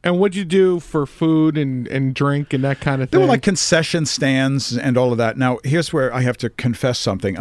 And what'd you do for food and drink and that kind of thing? There were like concession stands and all of that. Now, here's where I have to confess something.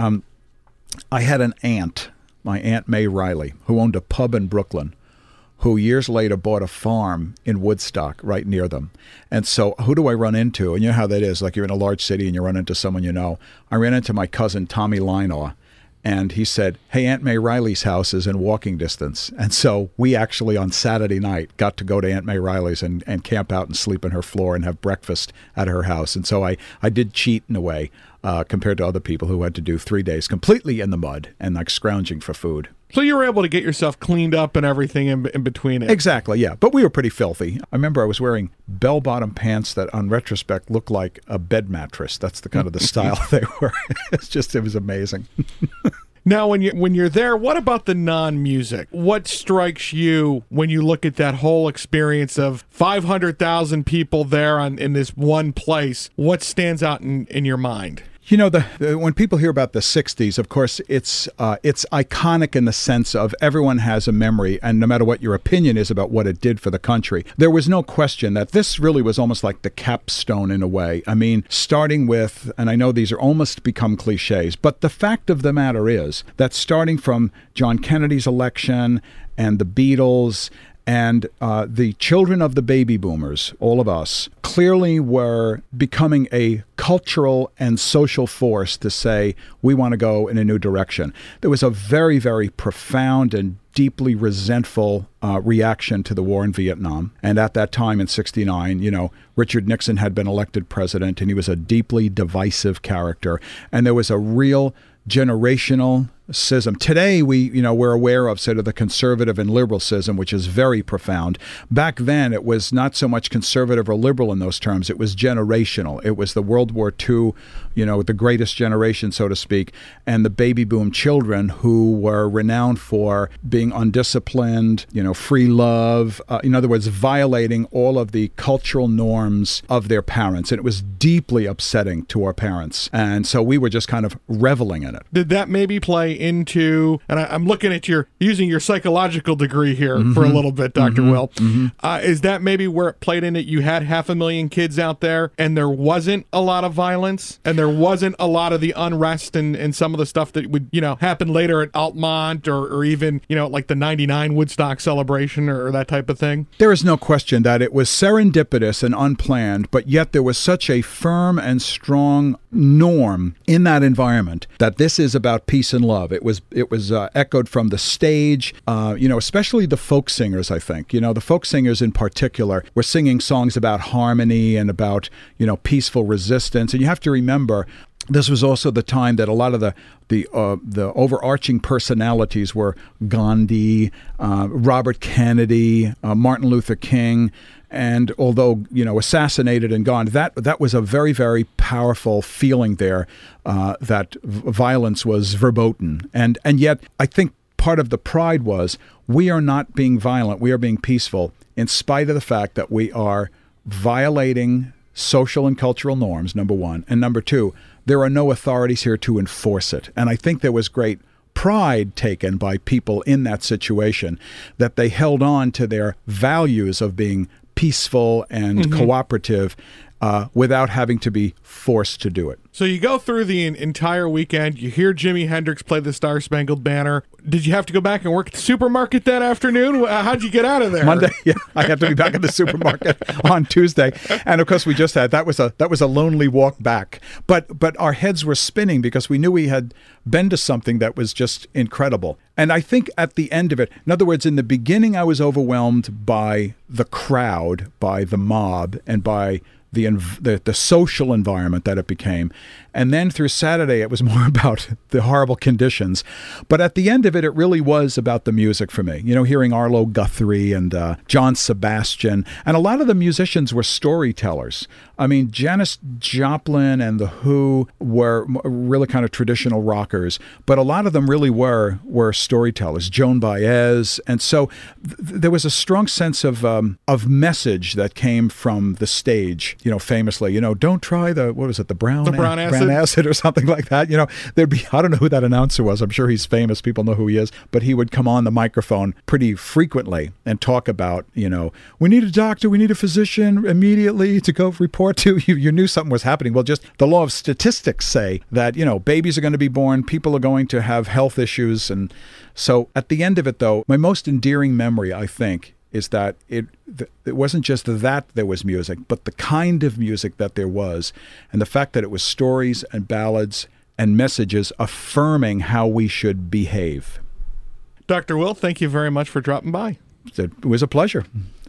I had an aunt, my Aunt May Riley, who owned a pub in Brooklyn, who years later bought a farm in Woodstock right near them. And so who do I run into? And you know how that is, like you're in a large city and you run into someone you know. I ran into my cousin Tommy Linaw, and he said, hey, Aunt May Riley's house is in walking distance. And so we actually on Saturday night got to go to Aunt May Riley's and camp out and sleep on her floor and have breakfast at her house. And so I did cheat in a way compared to other people who had to do 3 days completely in the mud and like scrounging for food. So you were able to get yourself cleaned up and everything in between it. Exactly, yeah. But we were pretty filthy. I remember I was wearing bell-bottom pants that on retrospect looked like a bed mattress. That's the kind of the style they were. It was amazing. Now, when you're there, what about the non-music? What strikes you when you look at that whole experience of 500,000 people there in this one place? What stands out in your mind? You know, when people hear about the 60s, of course, it's iconic in the sense of everyone has a memory, and no matter what your opinion is about what it did for the country, there was no question that this really was almost like the capstone in a way. I mean, starting with, and I know these are almost become cliches, but the fact of the matter is that starting from John Kennedy's election and the Beatles and the children of the baby boomers, all of us, clearly were becoming a cultural and social force to say, we want to go in a new direction. There was a very, very profound and deeply resentful reaction to the war in Vietnam. And at that time in 1969, Richard Nixon had been elected president, and he was a deeply divisive character. And there was a real generational schism. Today, we're aware of sort of the conservative and liberal schism, which is very profound. Back then, it was not so much conservative or liberal in those terms. It was generational. It was the World War II, the greatest generation, so to speak, and the baby boom children who were renowned for being undisciplined, free love, in other words, violating all of the cultural norms of their parents. And it was deeply upsetting to our parents. And so we were just kind of reveling in it. Did that maybe play into, and I'm looking at using your psychological degree here for a little bit, Dr. Will. Is that maybe where it played in it? You had 500,000 kids out there and there wasn't a lot of violence and there wasn't a lot of the unrest and some of the stuff that would, happen later at Altamont or even, like the 99 Woodstock celebration or that type of thing? There is no question that it was serendipitous and unplanned, but yet there was such a firm and strong norm in that environment that this is about peace and love. It was echoed from the stage, especially the folk singers, I think. The folk singers in particular were singing songs about harmony and about, peaceful resistance. And you have to remember, this was also the time that a lot of the overarching personalities were Gandhi, Robert Kennedy, Martin Luther King. And although, assassinated and gone, that was a very, very powerful feeling there, that violence was verboten. And yet I think part of the pride was we are not being violent. We are being peaceful in spite of the fact that we are violating social and cultural norms, number one. And number two, there are no authorities here to enforce it. And I think there was great pride taken by people in that situation that they held on to their values of being peaceful and cooperative without having to be forced to do it. So you go through the entire weekend, you hear Jimi Hendrix play the Star-Spangled Banner. Did you have to go back and work at the supermarket that afternoon? How'd you get out of there? Monday, yeah. I had to be back at the supermarket on Tuesday. And of course we just had, that was a lonely walk back. But our heads were spinning because we knew we had been to something that was just incredible. And I think at the end of it, in other words, in the beginning I was overwhelmed by the crowd, by the mob, and by the social environment that it became. And then through Saturday, it was more about the horrible conditions. But at the end of it, it really was about the music for me. Hearing Arlo Guthrie and John Sebastian. And a lot of the musicians were storytellers. I mean, Janis Joplin and The Who were really kind of traditional rockers. But a lot of them really were storytellers. Joan Baez. And so there was a strong sense of message that came from the stage. famously, don't try the brown acid? acid or something like that. There'd be, I don't know who that announcer was. I'm sure he's famous. People know who he is. But he would come on the microphone pretty frequently and talk about, we need a doctor, we need a physician immediately to go report to. You knew something was happening. Well, just the law of statistics say that, babies are going to be born, people are going to have health issues. And so at the end of it, though, my most endearing memory, I think, is that it wasn't just that there was music, but the kind of music that there was, and the fact that it was stories and ballads and messages affirming how we should behave. Dr. Will, thank you very much for dropping by. It was a pleasure.